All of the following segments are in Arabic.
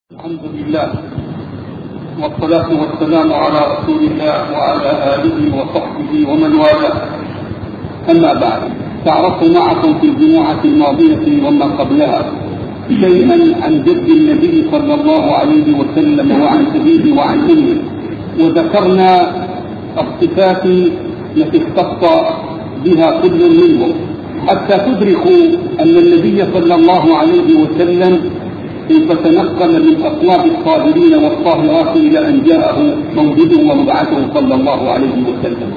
الحمد لله والصلاة والسلام على رسول الله وعلى آله وصحبه ومن والاه. أما بعد، تعرفت معكم في الجمعة الماضية وما قبلها شيئا عن جد النبي صلى الله عليه وسلم وعن أبيه وعن أمه، وذكرنا الصفات التي اختص بها كل منهم حتى تدركوا أن النبي صلى الله عليه وسلم كيف تنقل من أصوات الصابرين والطاهرات إلى أن جاءه مولده ومبعثه صلى الله عليه وسلم،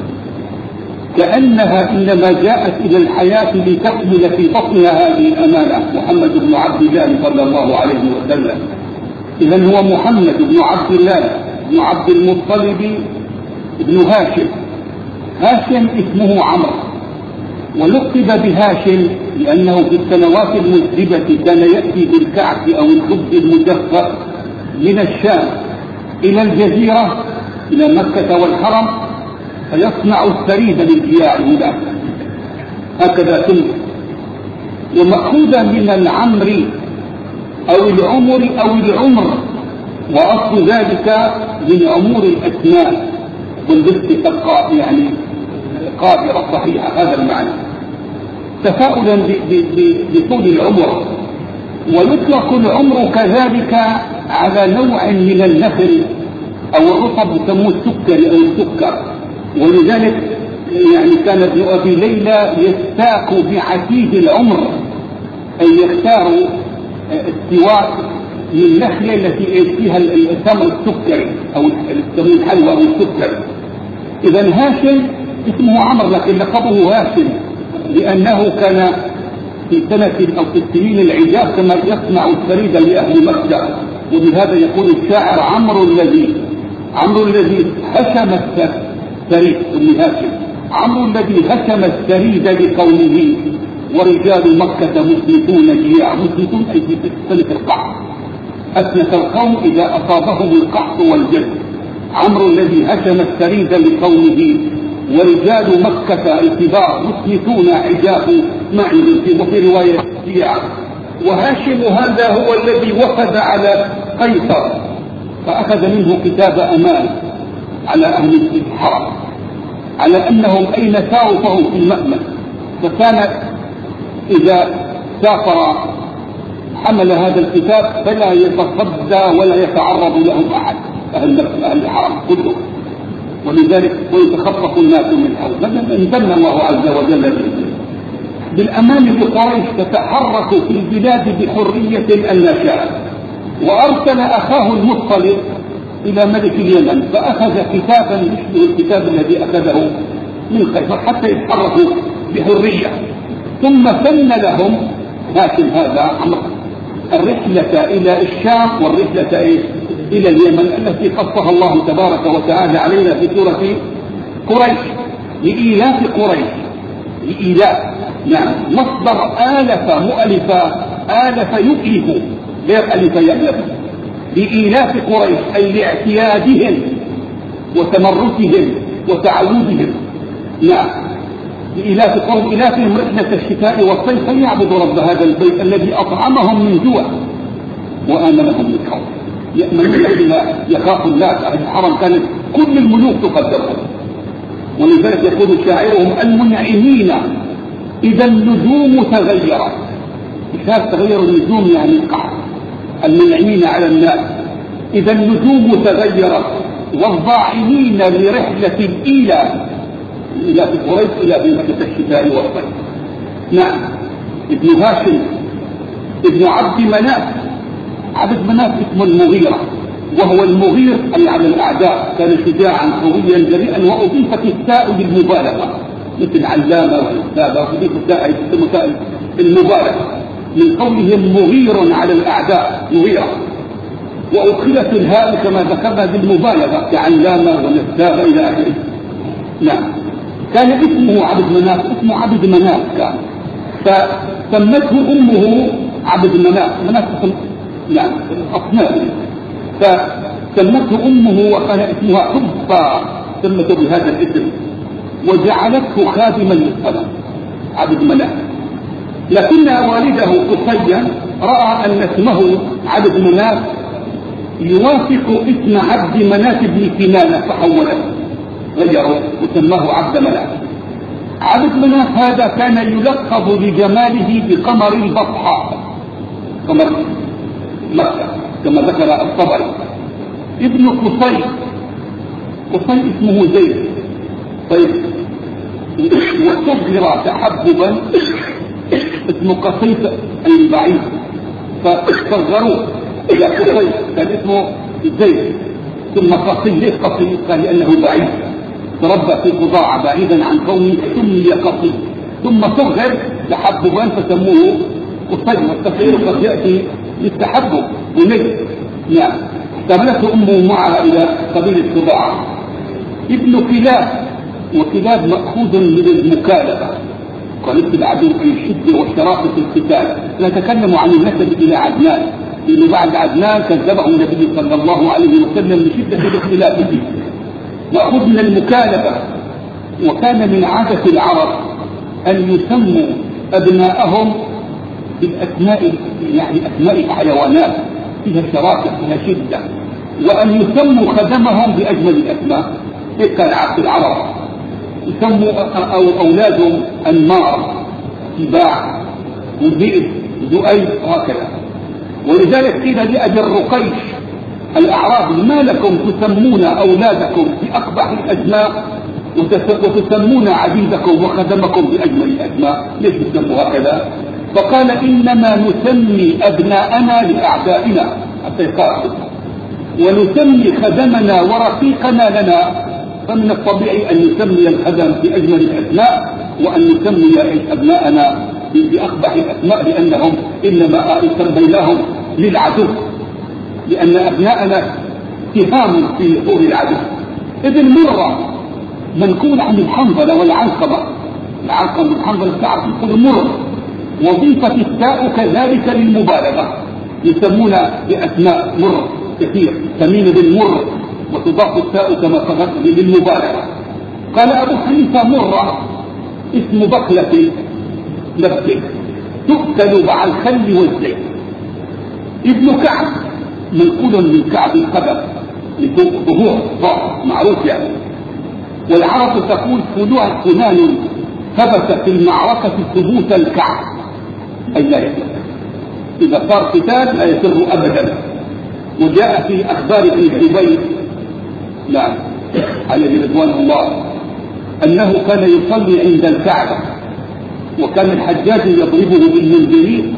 كأنها إنما جاءت إلى الحياة لتحمل في بطنها هذه الأمانة محمد بن عبد الله صلى الله عليه وسلم. إذن هو محمد بن عبد الله بن عبد المطلب بن هاشم. هاشم اسمه عمرو، ولقب بهاشم لأنه في السنوات المذهبة كان يأتي بالكعك أو الخبز المجفف من الشام إلى الجزيرة إلى مكة والحرم فيصنع الثريد للجياع هناك، هكذا سمي، ومأخوذا من العمر أو العمر أو العمر، وأصل ذلك من عمور الأسنان والبستقاء يعني قادرة صحيحة، هذا المعنى، تفاؤلا بطول العمر. ويطلق العمر كذلك على نوع من النخل أو الرطب يسموه السكر أو السكر، ولذلك يعني كان ابن أبي ليلى يستاق بعتيد العمر، أي يختار السواك من النخلة التي فيها الثمر السكري أو يسموه الحلوى أو السكر. إذا هاشم اسمه عمرو لكن لقبه هاشم لأنه كان في سنة أو في السنين العجاف كما يصنع الثريد لأهل مكة، وبهذا يقول الشاعر عمرو الذي هشم الثريد ابن هاشم، عمرو الذي هشم الثريد لقومه ورجال مكة مسلمون جياع. مسلمون أي في سنة القحط، أسنة القوم إذا أصابهم القحط والجد. عمرو الذي هشم الثريد لقومه ورجال مكة الكبار مسلمون عجاف معي في رواية جياع. وهاشم هذا هو الذي وفد على قيصر فأخذ منه كتاب أمان على أهل الحرم على أنهم أين ساروا فهم في المأمن، فكان إذا سافر حمل هذا الكتاب فلا يتصدى ولا يتعرض لهم أحد أهل الحرم كله، ولذلك ويتخطف الناس من حوله. امتن الله عز وجل بالأمان لقريش تتحرك في البلاد بحرية أن شاء، وأرسل أخاه المطلب إلى ملك اليمن فأخذ كتابا يشبه الكتاب الذي أخذه من قيصر حتى يتحركوا بحرية، ثم سن لهم هاشم هذا الرحلة إلى الشام والرحلة إلى اليمن التي قصها الله تبارك وتعالى علينا في سورة قريش لإيلاف قريش. لإيلاف نعم، مصدر آلف مؤلفة، آلف يؤلف غير ألف يألف. لإيلاف قريش أي لاعتيادهم وتمرسهم وتعودهم. نعم، لإيلاف قوم إلافهم رحلة الشتاء والصيف فليعبدوا رب هذا البيت الذي أطعمهم من جوع وآمنهم من خوف. يأمن الذين يخاف الناس. أهل الحرم كانت كل الملوك تقدرهم، ولذلك يقول شاعرهم المنعمين إذا النجوم تغيرت. إذا تغير النجوم يعني القحط، المنعمين على الناس إذا النجوم تغيرت، والضاعنين لرحلة الإيلاف إلى قريش إلى مكة الشتاء والصيف. نعم، ابن هاشم ابن عبد مناف. عبد مناف اسمه المغيرة، وهو المغير أي على الأعداء، كان شجاعا قويا جريئا، وأضيفت التاء للمبالغة مثل علامة والكتابة، وأضيفت التاء المبالغة من قولهم مغير على الأعداء مغيرة، وأدخلت الهاء كما ذكرنا بالمبالغة كعلامة ونسابة إلى آخره. نعم، كان اسمه عبد مناف، اسمه عبد مناف كان، فسمته أمه عبد مناف. مناف نعم أصنام، فسمته أمه وكان اسمها حبا، سمته بهذا الاسم وجعلته خادما للصنم عبد مناف. لكن والده قصيا رأى أن اسمه عبد مناف يوافق اسم عبد مناف بن كنانة فحوله غيره وسماه عبد مناف. عبد مناف هذا كان يلقب لجماله بقمر البطحاء، قمر مكة كما ذكر الطبري. ابن قصي، قصي اسمه زيد. طيب، وصغر تحببا اسمه قصي أي بعيد، فصغروه إلى قصي كان اسمه زيد، ثم قصي. ليش قصي؟ قال لأنه بعيد، تربى في قضاعة بعيدا عن قومه سمي قصي، ثم صغر تحببا فسموه قصي، والتصغير قد يأتي للتحبب ونجد. نعم، احتملته أمه معها إلى قبيلة قضاعة. ابن كلاب، وكلاب مأخوذ من المكالبة، قالت العدو في الشدة والشراسة في القتال. نتكلم عن النسب إلى عدنان، لأنه بعد عدنان كذبه النبي صلى الله عليه وسلم لشدة الاختلاف فيه. مأخوذ من المكالبة. وكان من عادة العرب أن يسموا أبناءهم بالأسماء، يعني أسماء حيوانات فيها شراسة فيها شدة، وأن يسموا خدمهم بأجمل الأسماء. هيك كان عادة العرب، يسموا أولادهم أنمار، سباع، وذئب، ذؤيب، وهكذا. ولذلك قيل لأبي الرقيش الأعرابي: ما لكم تسمون أولادكم بأقبح الأسماء وتسمون عبيدكم وخدمكم بأجمل الأسماء؟ ليش تسموا هكذا؟ فقال: إنما نسمي أبناءنا لأعدائنا حتى يقاتلوا، ونسمي خدمنا ورقيقنا لنا، فمن الطبيعي أن نسمي الخدم بأجمل الأسماء، وأن نسمي أبناءنا بأقبح الأسماء، لأنهم إنما سميناهم للعدو، لأن أبناءنا اتهام في نحور العدو. ابن مرة منقول عن الحنظلة والعنقبة. العنقبة والحنظلة تعرف يقول مر، وظيفة التاء كذلك للمبالغة، يسمون بأسماء مر كثير، تميم بن مر، وتضاف التاء كما قلت للمبالغة. قال أبو حنيفة: مرة اسم بقلة نبتة تؤكل مع الخل والزيت. ابن كعب منقول من كعب القدم لظهور معروف يعني. والعرب تقول: فلان ثبت في المعركة ثبوت الكعب، أي لا يثبت، إذا صار قتال لا يسر أبدا. وجاء في أخبار ابن الزبير، نعم عليه رضوان الله، أنه كان يصلي عند الكعبة، وكان الحجاج يضربه بالمنجنيق،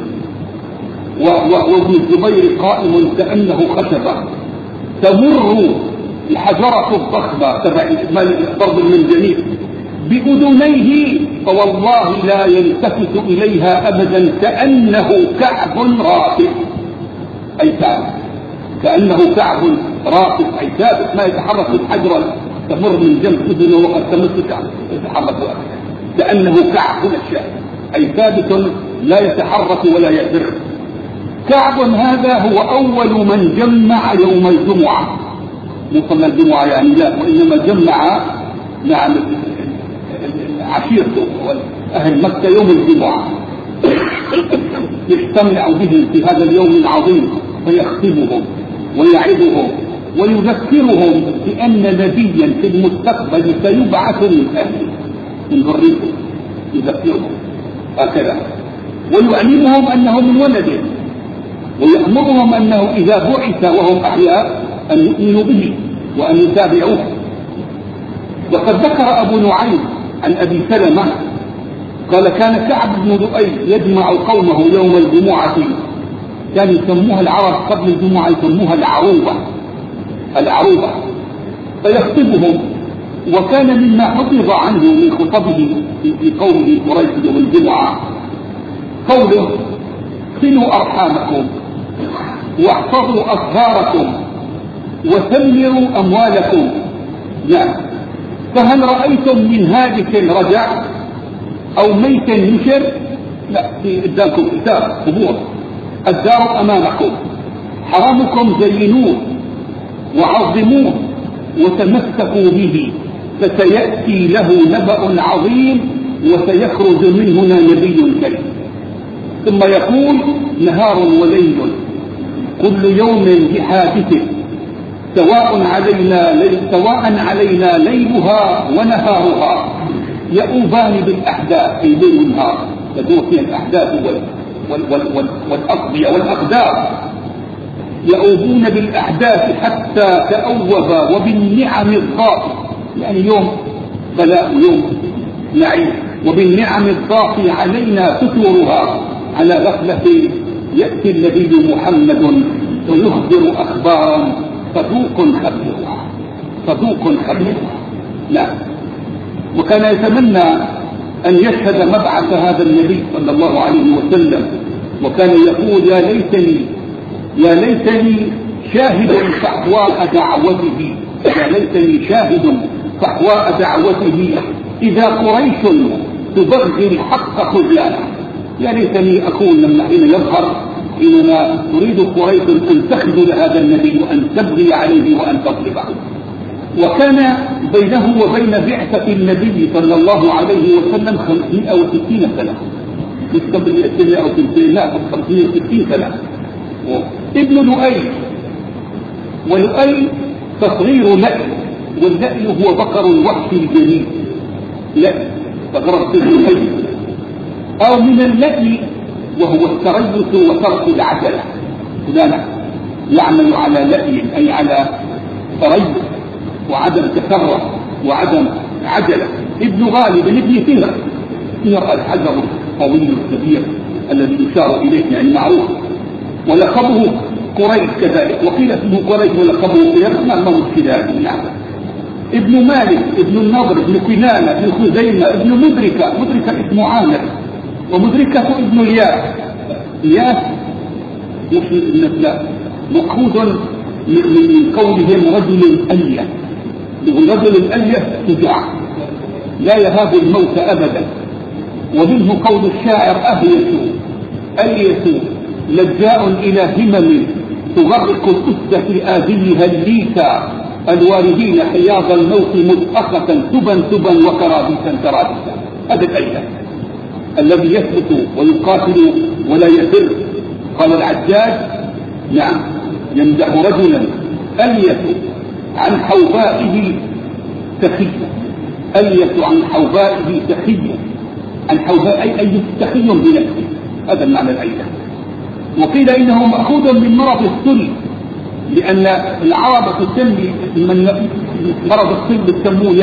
وابن الزبير قائم كأنه خشبة تمر الحجرة الضخمة تبع ضرب المنجنيق بأذنيه، فوالله لا يلتفت إليها أبدا، كأنه كعب رافع، أي ثابت، كأنه كعب رافع أي ثابت، ما يتحرك الحجرة تمر من جنب أذنه وقد تمسك يتحرك كأنه كعب الشيء، أي ثابت لا يتحرك ولا يفر. كعب هذا هو أول من جمع يوم الجمعة، مو صلى الجمعة يعني لا، وإنما جمع نعم عشيرته أهل مكة يوم الجمعة، يجتمع بهم في هذا اليوم العظيم فيختمهم ويعظهم ويذكرهم بأن نبيا في المستقبل سيبعث من أهله من ذريته، يذكرهم هكذا، ويعلمهم أنه من ولده، ويأمرهم أنه إذا بعث وهم أحياء أن يؤمنوا به وأن يتابعوه. وقد ذكر أبو نعيم عن أبي سلمة قال: كان كعب بن لؤي يجمع قومه يوم الجمعة، كان يسموها العرب قبل الجمعة يسموها العروبة، فيخطبهم. وكان مما حفظ عنه من خطبه في قومه قريش يوم الجمعة قوله: صلوا أرحامكم واحفظوا أصغاركم وثمروا أموالكم. نعم، فهل رأيتم من هالك رجع أو ميت نشر؟ لا، في قدامكم كتاب قبور، الدار أمامكم، حرامكم زينوه وعظموه وتمسكوا به، فسيأتي له نبأ عظيم وسيخرج من هنا نبي كريم. ثم يقول: نهار وليل كل يوم بحادثه سواء علينا ليلها ونهارها، يؤوبان بالأحداث، أي ليل ونهار تدور فيها الأحداث والأقضية والأقدار، يؤوبون بالأحداث حتى تأوب وبالنعم الضاقي، يعني يوم بلاء يوم نعيم، وبالنعم الضاقي علينا فتورها. على غفلة يأتي النبي محمد ويخبر أخبارا صدوق خبيرها، صدوق خبيرها. لا، وكان يتمنى أن يشهد مبعث هذا النبي صلى الله عليه وسلم، وكان يقول يا ليتني شاهد فحواء دعوته، يا ليتني شاهد فحواء دعوته إذا قريش تبغي الحق خذلانه. يا ليتني أكون لما حين يظهر حينما تريد قريش أن تخذل هذا النبي وأن تبغي عليه وأن تطلبه. وكان بينه وبين بعثة النبي صلى الله عليه وسلم 560 سنة، مش قبل 160 لا 560 سنة. ابن لؤي، ولؤي تصغير لأي، واللأي هو بقر الوحش الجميل، لأي بقر الحي، أو من اللأي وهو التريث وترك العجلة، فلان يعمل على لأي أي على تريث وعدم تفرع وعدم عجلة. ابن غالب ابن فهر الحجر الطويل الكبير الذي يشار إليه يعني معروف، ولقبه قريش كذلك، وقيل اسمه قريش ولقبه قريش ما مشكلة يعني. ابن مالك، ابن النضر، ابن كنانة، ابن خزيمة، ابن مدركة اسمه عامر، ومدركة ابن الياس مأخوذ من قولهم رجل ألية، والرجل الألية شجاع لا يهاب الموت أبدا. ومنه قول الشاعر ألية لجاء إلى همم تغرق الأسد في آذيها الليثا، الواردين حياض الموت مطأخة تبا وكرابيسا. هذا الألية الذي يثبت ويقاتل ولا يفر. قال العجاج نعم يمدح رجلا ألية عن حوبائه سخي، ألية عن حوبائه سخي، عن حوباء أي سخي بنفسه، هذا المعنى الأية. وقيل إنه مأخوذ من مرض السل، لأن العرب تسمي من مرض السل تسموه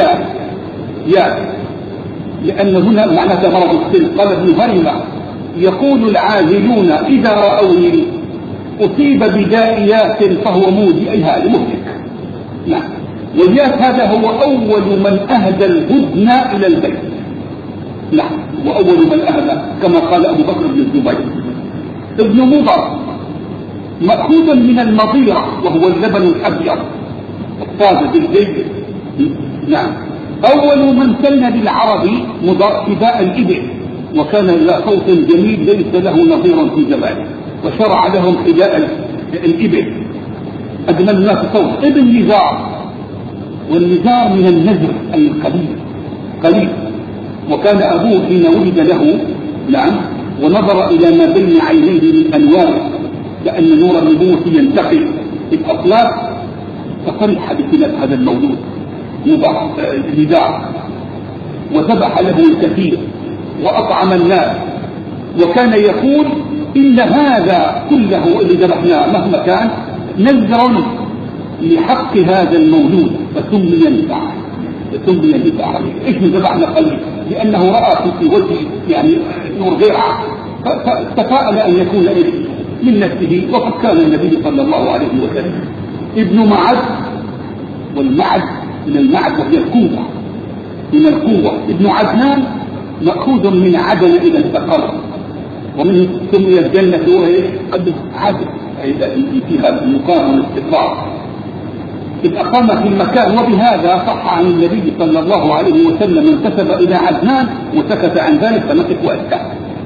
يا لأن هنا معنى مرض السل. قال ابن هرمة يقول العاذلون إذا رأوني أصيب بدائيات فهو مودي، أي هذا مهلك. نعم، والياس هذا هو أول من أهدى الهدن إلى البيت. نعم، وأول من أهدى كما قال أبو بكر بن الزبير. ابن مضر مأخوذ من المضيرة وهو اللبن الأبيض الطازج الجيد. نعم، أول من سن للعرب فداء الإبل، وكان لا صوت جميل ليس له نظير في جماله، وشرع لهم فداء الإبل أجمل الناس صوت. ابن نزار، والنزار من النزر أي قليل، وكان أبوه حين ولد له نعم ونظر إلى ما بين عينيه من أنوار كأن نور النبوة ينتقل في الأطلاق، ففرح بخلاف هذا المولود نزار، وذبح له الكثير وأطعم الناس، وكان يقول إن هذا كله اللي ذبحناه مهما كان نذر لحق هذا المولود، فسمي نزار. ايش ذبحنا قليل؟ لأنه رأى في وجهه يعني نور غير عاقل، فتفاءل أن يكون من نفسه، وقد كان النبي صلى الله عليه وسلم. ابن معد، والمعد من المعد وهي القوة، من القوة. ابن عدنان مأخوذ من عدن إلى استقر، ومنه سمي الجنة وهي قد عدن فيها المقام والاستقرار، إذ أقام في المكان. وبهذا صح عن النبي صلى الله عليه وسلم انتسب إلى عدنان وسكت عن ذلك فنقف وأسكت.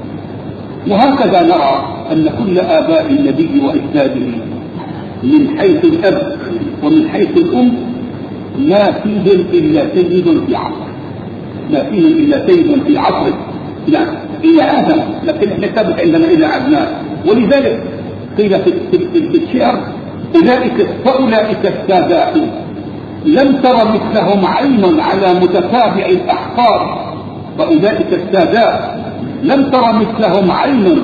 وهكذا نرى أن كل آباء النبي وإجداده من حيث الأب ومن حيث الأم ما فيهم إلا سيد في عصر، ما فيهم إلا سيد في عصر. نعم، إلى آدم، لكن احنا ثابت عندنا إلى عدنان. ولذلك قيل في الشعر فأولئك السادات لم تر مثلهم عين على متتابع الأحقار. فأولئك السادات لم تر مثلهم عين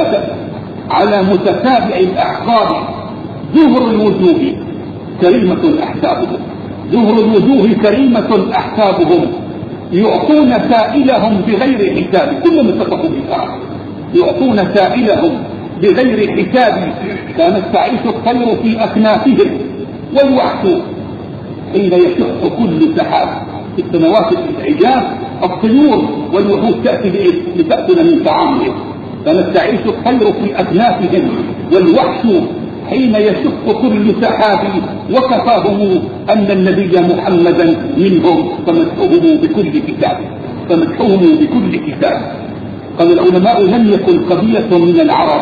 على متتابع الأحقار. زهر الوجوه كريمة أحسابهم، زهر الوجوه كريمة أحسابهم، يعطون سائلهم بغير حساب. كلهم اتفقوا بالآخر، يعطون سائلهم بغير حساب. كانت تعيش الطير في أكنافهم، والوحش حين يشق كل سحاب. في السنوات العجاف الطيور والوحوش تأتي لتأكل من طعامهم. كانت تعيش الطير في أكنافهم، والوحش حين يشق كل سحاب. وكفاهم أن النبي محمدا منهم فمدحوهم بكل كتاب، فمدحوهم بكل كتاب. قال العلماء لم يكن قبيلة من العرب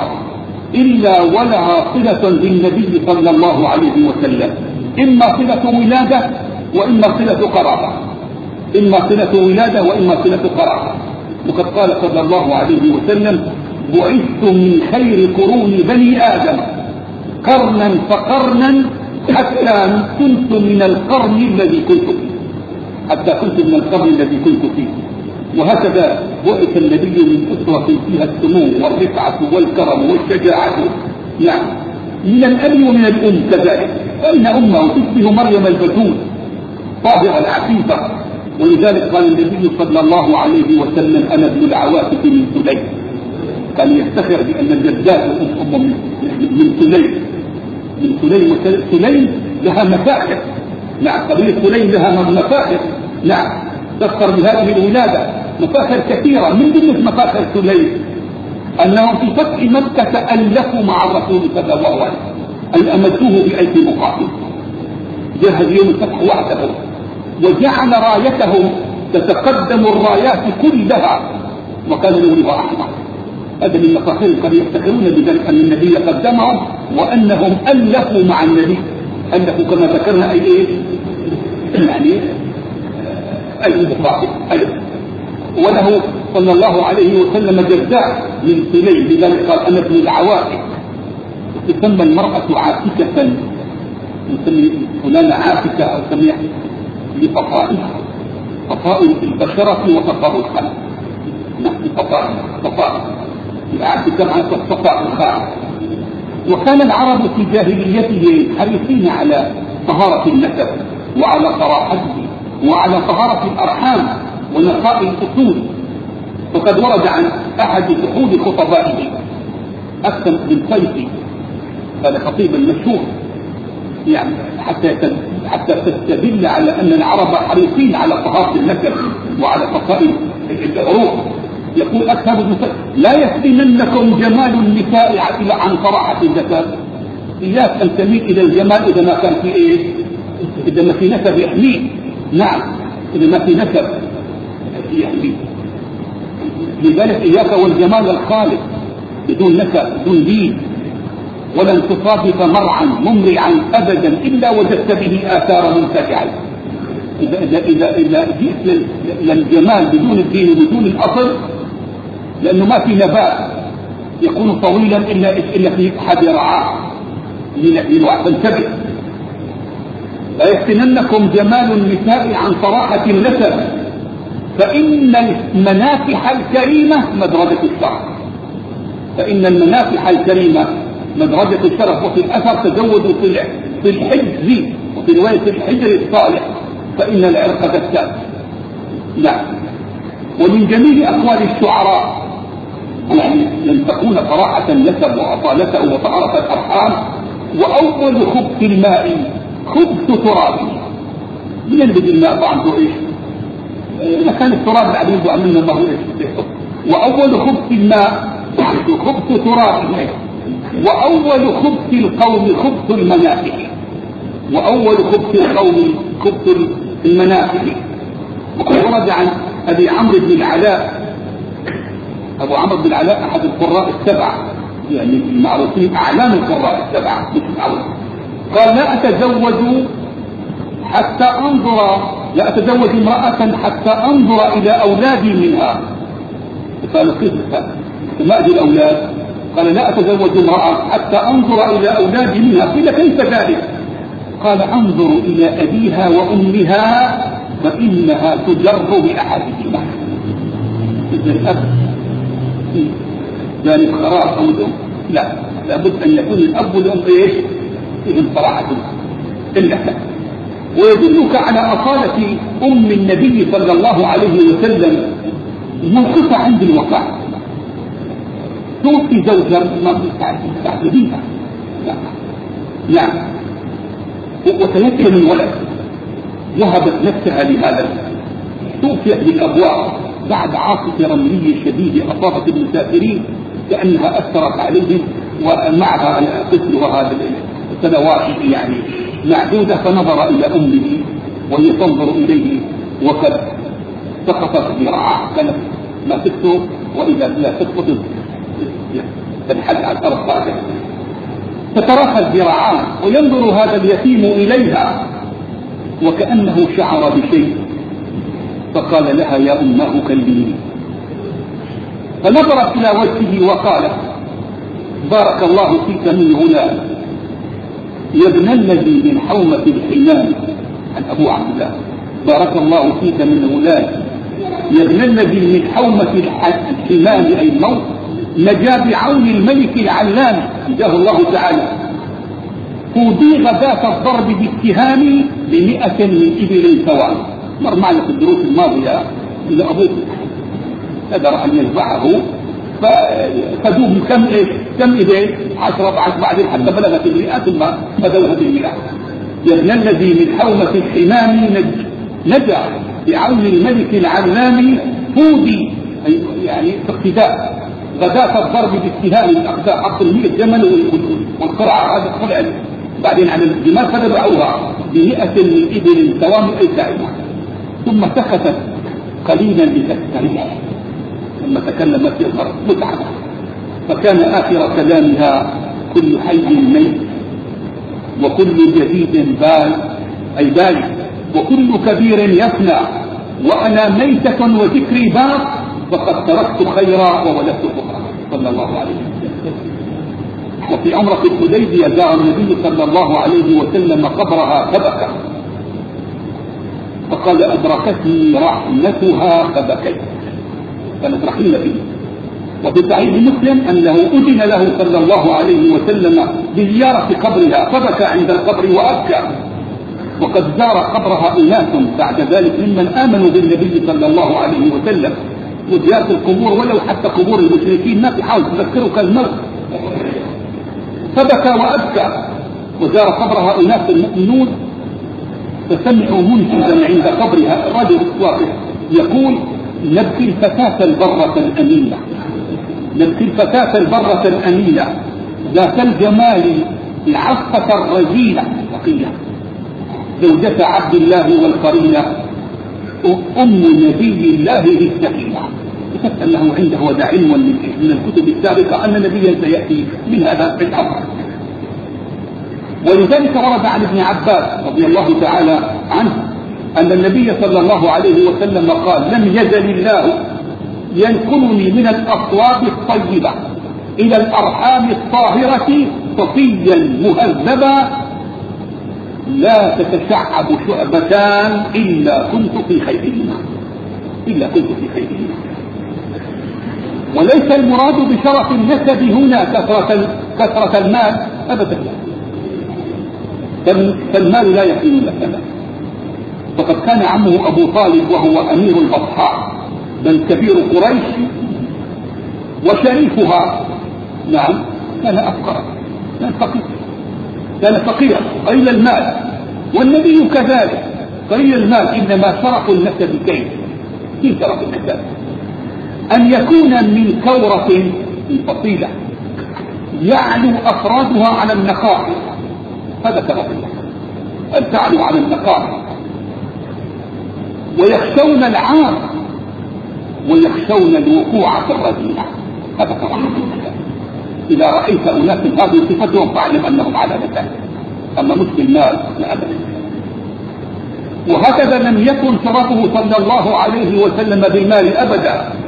إلا ولها صلة بالنبي صلى الله عليه وسلم، إما صلة ولادة وإما صلة قرابة، إما صلة ولادة وإما صلة قرابة. وقد قال صلى الله عليه وسلم: بعثت من خير قرون بني آدم قرنا فقرنا حتى كنت من القرن الذي كنت فيه، حتى كنت من القرن الذي كنت فيه. وهكذا بعث النبي من أسرة فيها السمو والرفعة والكرم والشجاعة، نعم، من الأب ومن الأم كذلك. فإن أمه تشبه مريم البتول طاهرة العفيفة. ولذلك قال النبي صلى الله عليه وسلم: أنا ابن العواتق من سليم. كان يفتخر بأن الجدات أم من سليم، من سليم. وسليم لها مفاخر، نعم، قبيلة سليم لها مفاخر، نعم، تذكر بهذه الولادة مفاخر كثيرة. من ضمن مفاخر سليم أنهم في فتح مكة ألفوا مع الرسول صلى الله عليه وسلم، أن أمدوه بأيدي مقاتل. جهز يوم الفتح وحده، وجعل رايتهم تتقدم الرايات كلها، وكان لونها أحمر. هذا من مفاخرهم، كانوا يفتخرون بذلك أن النبي قدمهم وأنهم ألفوا مع النبي. ألفوا كما ذكرنا أي إيه؟ يعني أي مقاتل ألف. وله صلى الله عليه وسلم جزاء من سليم، لذلك قال: أنا ابن العواتق. تسمى المرأة عاتكة، نسمي فلانة عاتكة أو سميها لفقائها، فقاء البشرة وفقاء الخلق. نحن فقاء العاتكة مع فقاء الخلق. وكان العرب في جاهليته حريصين على طهارة النسب وعلى صراحته وعلى طهارة الأرحام ونقاء الأصول. وقد ورد عن أحد فحول خطبائه أكثر من صيفي، هذا خطيب المشهور، يعني حتى تستدل على أن العرب حريصين على طهارة النسب وعلى فقاء العروق. يقول أكثر من صيفي: لا يفتننكم جمال النساء عن صراحة الذكر. إياك أن تميل إلى الجمال إذا ما كان في إيه؟ إذا ما في نسب يحميه. نعم، إذا ما في نسب يحميه. لذلك إياك والجمال الخالص بدون نسب بدون دين، ولن تصادف مرعا ممرعا أبدا إلا وجدت به آثار منتجعة. إذا جئت للجمال بدون الدين وبدون الأصل، لأنه ما في نبات يكون طويلا إلا في أحد رعاه من واحد. فانتبه: لا يفتننكم جمال النساء عن صراحة النسب، فإن المنافح الكريمة مدرجة الشرف. فإن المنافح الكريمة مدرجة الشرف. وفي الأثر: تزودوا في الحجز، وفي رواية الحجر الصالح، فإن العرق دكات. لا. ومن جميل أقوال الشعراء يعني لن تكون صراحة النسب وأصالته وطهارة الأرحام. وأول خبث الماء خبث ترابه. من اللي بدي الماء عنده إيش؟ إذا كان التراب بعد يبدو عملنا ما هو إيش. وأول خبث الماء خبث ترابه. وأول خبث القوم خبث المنافح. وأول خبث القوم خبث المنافح. وقد ورد عن أبي عمرو بن العلاء. أبو عمرو بن العلاء أحد القراء السبعة، يعني المعروفين أعلام القراء السبعة، مش معروف. قال: لا أتزوج امرأة حتى أنظر إلى أولادي منها. قال: كيف ما أجي الأولاد؟ قال لا أتزوج امرأة حتى أنظر إلى أولادي منها. قيل كيف ذلك؟ قال أنظر إلى أبيها وأمها فإنها تجر بأحدهما. إذن الأب ذلك خراف أو الأم؟ لا، لابد أن يكون الأب والأم إيش؟ فيهم صراحة إلا. ويدلك على أصالة أم النبي صلى الله عليه وسلم موقفة عند الوفاة. توفي زوجها ما تستعجبينها، لا، وتيكن الولد، وهبت نفسها لهذا. توفيت بالأبواب بعد عاصفة رملية شديدة أصابت المسافرين كأنها أثرت عليهم، ومعها طفلها هذا سنوات يعني معدودة. فنظر إلى أمه وهي تنظر إليه وقد سقطت ذراعه، كانت ما تكتب وإذا لا تسقط تنحل على الأرض بعدها. فتراخى ذراعان وينظر هذا اليتيم إليها وكأنه شعر بشيء، فقال لها يا أماه كلميني. فنظرت إلى وجهه وقالت بارك الله فيك من غلام يا ابن الذي من حومة الحمام. عن أبو عبد الله بارك الله فيك من غلام يا ابن الذي من حومة الحمام أي الموت نجا بعون الملك العلام جاه الله تعالى. فودي غداة الضرب باتهام ب100 من إبل سواء. مر معنا في الدروس الماضية إلى أبوه قدر أن يذبحه فدوه كم إبل 10 بعدين حتى بلغت المئات ما بلغت المئات. يا ابن الذي من حومة الحمام نجا بعون الملك العلام فودي يعني اقتداء غداة الضرب باتهام الأقداء حط 100 جمل والقرعة هذا طلع بعدين على الجمال فدبعوها ب100 من إبل دوام الدائمة. ثم سكتت قليلا لتستريح ثم تكلمت يظهر متعبة. فكان آخر كلامها كل حي ميت وكل جديد بال وكل كبير يفنى وأنا ميتة وذكري باق فقد تركت خيرا وولدت كفرا. صلى الله عليه وسلم. وفي عمرة الحديبية زار النبي صلى الله عليه وسلم قبرها فبكى فقال أدركتني رحمتها فبكيت. كانت رحيلة فيه. وفي صحيح مسلم أنه أذن له صلى الله عليه وسلم بزيارة قبرها فبكى عند القبر وأبكى. وقد زار قبرها أناس بعد ذلك ممن آمنوا بالنبي صلى الله عليه وسلم. وزيارة القبور ولو حتى قبور المشركين ما تحاول تذكرك الموت. فبكى وأبكى. وزار قبرها أناس المؤمنون فسمعوا منشدا عند قبرها الرجل واقف يقول نبكي الفتاة البرة الأمينة نبكي الفتاة البرة الأمينة ذات الجمال العفة الرزينة الثقيلة زوجة عبد الله والقرينة أم نبي الله السكينة. وحتى أنه عنده وذا علم من الكتب السابقة أن نبيا سيأتي من هذا الأمر. ولذلك ورد عن ابن عباس رضي الله تعالى عنه أن النبي صلى الله عليه وسلم قال لم يزل الله ينقلني من الأصوات الطيبة إلى الأرحام الطاهرة صفيا مهذبا لا تتشعب شعبتان إلا كنت في خيرهما وليس المراد بشرف النسب هنا كثرة المال أبدا فالمال لا يحين لك. فقد كان عمه أبو طالب وهو أمير البطحاء بل كبير قريش وشريفها نعم كان أفقر كان فقيرا قليل المال والنبي كذلك قليل المال. إنما شرف النسب كيف شرف النسب أن يكون من كورة فصيلة يعلو أفرادها على النقاء. هذا شرف النسب أن تعلو على النقاء ويخشون العار ويخشون الوقوع في الرذيلة. هذا شرف النسب. إذا رأيت أناس هذه صفتهم فاعلم أنهم على نسب. أما مش بالمال لا أبدا. وهكذا لم يكن شرفه صلى الله عليه وسلم بالمال أبدا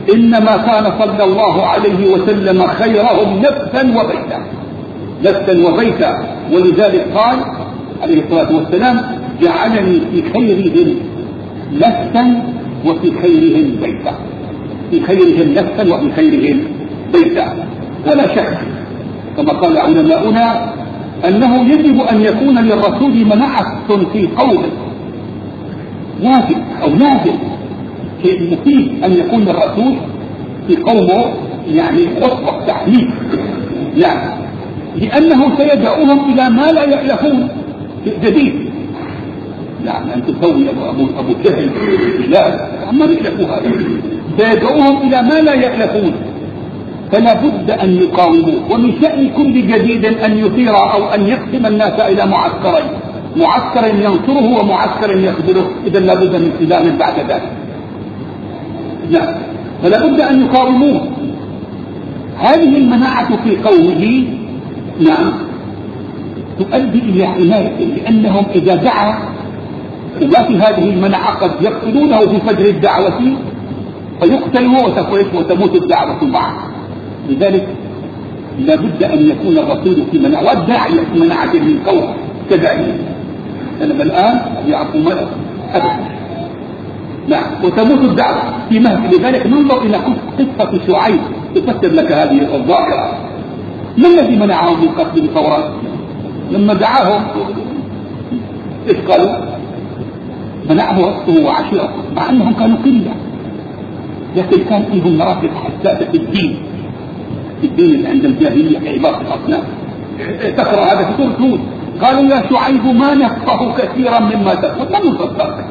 إنما كان صلى الله عليه وسلم خيرهم نفسا وبيتا، نفسا وبيتا. ولذلك قال عليه الصلاة والسلام جعلني في خيرهم نفسا وفي خيرهم بيتا، في خيرهم نفسا وفي خيرهم بيتا. ولا شك كما قال علماؤنا أنه يجب أن يكون للرسول منعة في قوله، واجب أو لازم، شيء مفيد أن يكون الرسول في قومه يعني أسوة تحليل، يعني لأنه سيدعوهم إلى ما لا يألفون جديد. يعني أن تسوي أبو جهل لا ما يألفوا هذا، سيدعوهم إلى ما لا يألفون، فلا بد أن يقاوموه. ومن شأن كل جديد أن يثير أو أن يقسم الناس إلى معسكرين، معسكر ينصره ومعسكر يخذله، إذا لا بد من سلام بعد ذلك. لا، فلا بد أن يقاوموه. هذه المناعة في قومه نعم تؤدي إلى حمايته، لأنهم إذا دعا وفي هذه المناعة قد يقتلونه في فجر الدعوة فيقتل وتموت الدعوة معه. لذلك لا بد أن يكون الرسول في مناعة، والداعي في مناعة من قوم كذلك. أنا الآن يعرفوا ملك أبدا نعم وتموت الدعوة في مهد. لذلك ننظر إلى قصة شعيب تفسر لك هذه الظاهرة. ما الذي منعهم من قتل الثورات؟ لما دعاهم إيش قالوا؟ منعه رأسه وعشيرته، مع أنهم كانوا قلة، لكن كان فيهم مراتب حساسة في الدين، في الدين اللي عند الجاهلية كعبادة الأصنام. تقرأ هذا في سورة هود، قالوا يا شعيب ما نفقه كثيرا مما تقول، لم نصدقك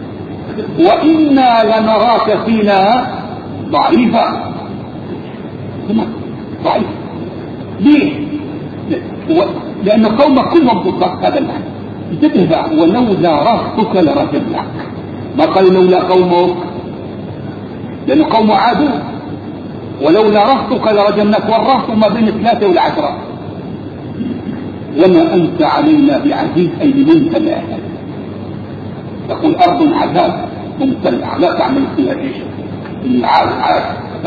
وإنا لنراك فينا ضعيفا. ضعيف ليه؟ لأن قومك كلهم ضدك، هذا المعنى. انتبه، ولولا رهطك لرجمناك، ما قال لولا قومك، لأن قوم عادوا، ولولا رهطك لرجمناك، والرهط ما بين 3 و10. وما أنت علينا بعزيز، أي بمنتلع. تقول أرض عذاب ممتلع لا تعمل فيها شيء، العاد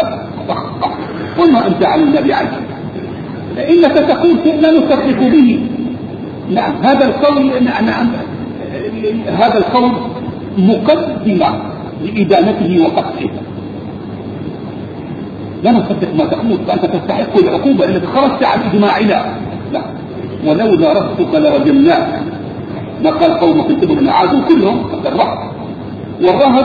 وما أنت علينا بعزيز، إنك تقول شيء لا نصدق به. نعم هذا القول هذا القول مقدمة لإدانته وقتله. لا نصدق ما تقول، فأنت تستحق العقوبة التي خرجت عن إجماعنا. لا، ولولا رهطك لرجمناك. ما قال قومك انتبهوا من عادوا كلهم الرهط، والرهط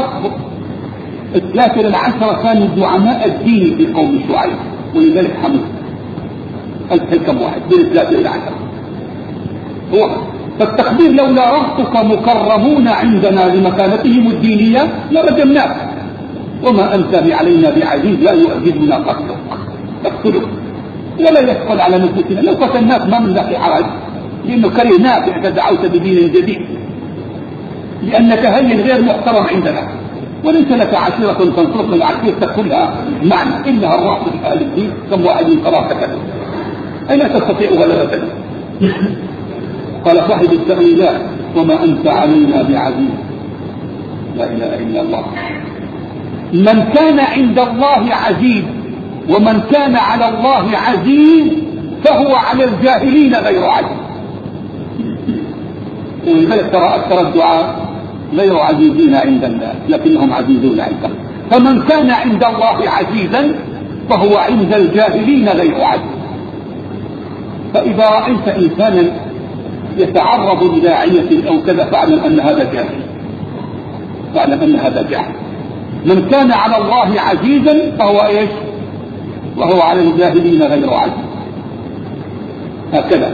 3 ل10 كانوا دعماء الدين في قوم شعيب، ولذلك حمد كم واحد بين 3 ل10 هو. فالتقدير لولا رهطك مكرمون عندنا لمكانتهم الدينية لرجمناك، وما أنت علينا بعزيز، لا يؤجدنا قتلك تقتلك ولا يثقل على نفوسنا. لو قتلناك ما من ذاك حرج، لأنه كرهناك إذا دعوت بدين جديد، لأنك هين غير محترم عندنا، وليس لك عشيرة تنصرك من عشيرتك كلها معنى إنها الرأس في أهل الدين. كم واحد من قرارتك أين تستطيع غلبة؟ قال صاحب التأويلات وما أنت علينا بعزيز. لا إله إلا الله. من كان عند الله عزيز ومن كان على الله عزيز فهو على الجاهلين غير عزيز. ولذلك ترى أكثر الدعاء غير عزيزين عند الناس لكنهم عزيزون عند الله. فمن كان عند الله عزيزا فهو عند الجاهلين غير عزيز. فإذا رأيت إنسانا يتعرض لداعية أو كذا فاعلم أن هذا جاهل، فاعلم أن هذا جاهل. من كان على الله عزيزا فهو إيش؟ وهو على الجاهلين غير عزيز. هكذا.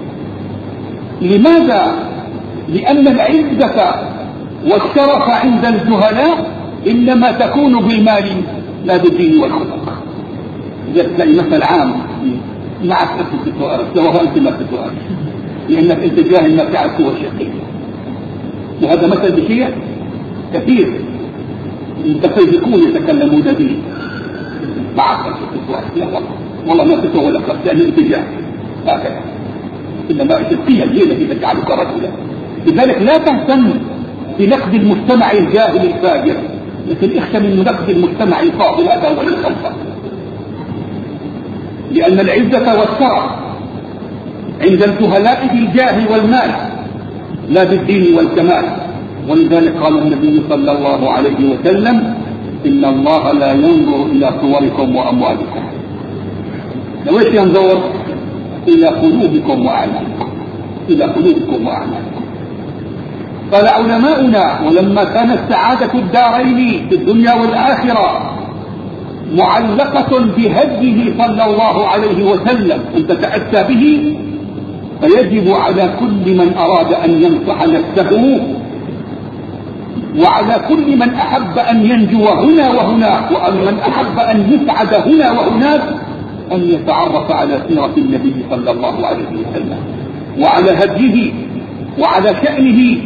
لماذا؟ لأن العزة والشرف عند الجهلاء إنما تكون بالمال لا بالدين والخلق. إذا تلاقي مثل عام معك أنت تتوارث، لو أنت ما تتوارث لأنك أنت جاهل ما تعرف هو الشقي. وهذا مثل بشيء كثير المتفيزقون يتكلمون به. معك أنت تتوارث، لا والله ما تتولى لك لأن أنت جاهل هكذا. إنما الشقية هي التي تجعلك رجلا. لذلك لا تهتم بنقد المجتمع الجاهل الفاجر، لكن اخشى من نفس المجتمع الفاضل، هذا هو الخوف. لأن العزة والشرف عند الجهلاء في الجاه والمال لا بالدين والكمال. ولذلك قال النبي صلى الله عليه وسلم: إن الله لا ينظر إلى صوركم وأموالكم، لو ايش ينظر؟ إلى قلوبكم وأعمالكم، إلى قلوبكم وأعمالكم. قال علماؤنا: ولما كانت سعادة الدارين في الدنيا والآخرة معلقة بهديه صلى الله عليه وسلم أن تتأتى به، فيجب على كل من أراد أن ينصح نفسه وعلى كل من أحب أن ينجو هنا وهناك ومن أحب أن يسعد هنا وهناك أن يتعرف على سيرة النبي صلى الله عليه وسلم وعلى هديه وعلى شأنه.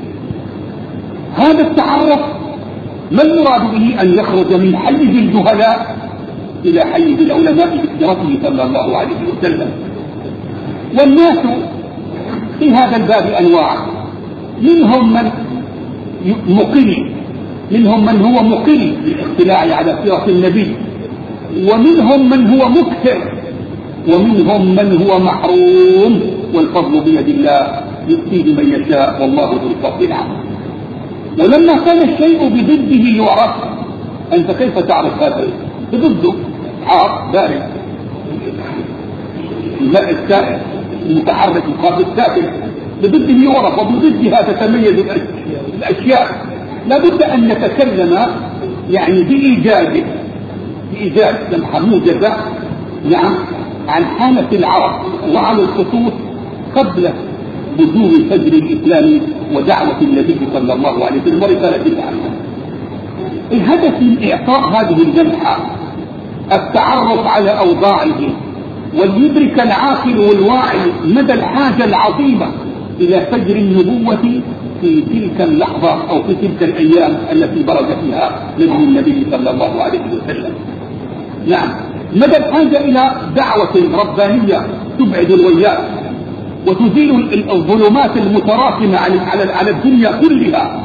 هذا التعرف ما المراد به؟ أن يخرج من حيز الجهلاء إلى حيز العلماء بسيرته صلى الله عليه وسلم. والناس في هذا الباب أنواع، منهم من مقل، منهم من هو مقل بالاطلاع على سيرة النبي، ومنهم من هو مكثر، ومنهم من هو محروم، والفضل بيد الله يؤتيه من يشاء والله ذو الفضل العظيم. ولما كان الشيء بضده يعرف، أنت كيف تعرف هذا؟ بضده حار بارد، الماء السائل المتحرك القابل الساكن بضده يعرف، وبضدها تتميز الأشياء. لابد أن نتكلم يعني بإيجاز لمحة موجزة نعم عن حالة العرب وعلى الخصوص قبل بدو فجر الإسلام ودعوة النبي صلى الله عليه وسلم ورسالة العالم. الهدف من إعطاء هذه اللمحة التعرف على أوضاعه، وليدرك العاقل والواعي مدى الحاجة العظيمة إلى فجر النبوة في تلك اللحظة أو في تلك الأيام التي برز فيها نبي النبي صلى الله عليه وسلم. نعم، مدى الحاجة إلى دعوة ربانية تبعد الوياء وتزيل الظلمات المتراكمة على الدنيا كلها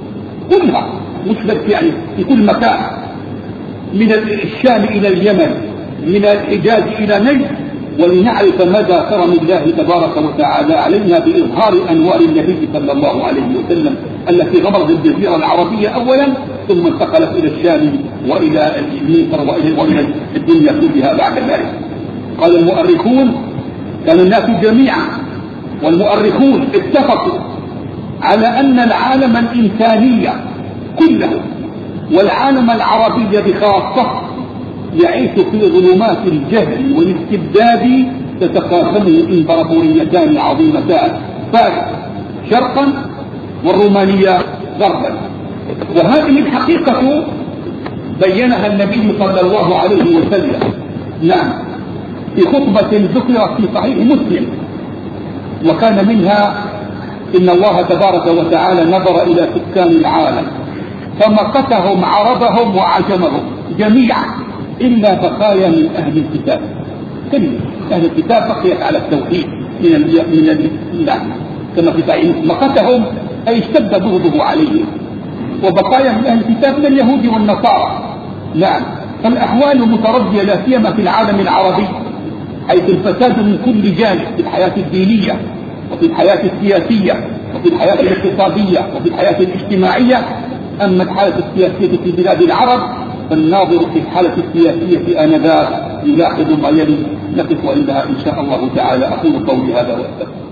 مش بس يعني في كل مكان، من الشام إلى اليمن، من الحجاز إلى نجد، ولنعرف مدى كرم الله تبارك وتعالى علينا بإظهار أنوار النبي صلى الله عليه وسلم التي غمرت الجزيرة العربية أولا، ثم انتقلت إلى الشام وإلى مصر وإلى الدنيا كلها بعد ذلك. قال المؤرخون: كان الناس جميعا والمؤرخون اتفقوا على أن العالم الإنساني كله والعالم العربي بخاصة يعيش في ظلمات الجهل والاستبداد تتقاسمه إمبراطوريتان عظيمتان، فارس شرقا والرومانية غربا. وهذه الحقيقة بينها النبي صلى الله عليه وسلم نعم في خطبة ذكرت في صحيح مسلم، وكان منها: إن الله تبارك وتعالى نظر إلى سكان العالم فمقتهم عربهم وعجمهم جميعا إلا بقايا من أهل الكتاب. كلمة أهل الكتاب بقيت على التوحيد من كما في صحيح مقتهم أي اشتد بغضه عليهم، وبقايا من أهل الكتاب من اليهود والنصارى. نعم، فالأحوال متردية لا سيما في العالم العربي، حيث الفساد من كل جانب في الحياة الدينية وفي الحياة السياسية وفي الحياة الاقتصادية وفي الحياة الاجتماعية. أما الحالة السياسية في بلاد العرب فالناظر في الحالة السياسية آنذاك يلاحظ ما يلي. نقف عندها إن شاء الله تعالى. أقول قولي هذا وأستغفر.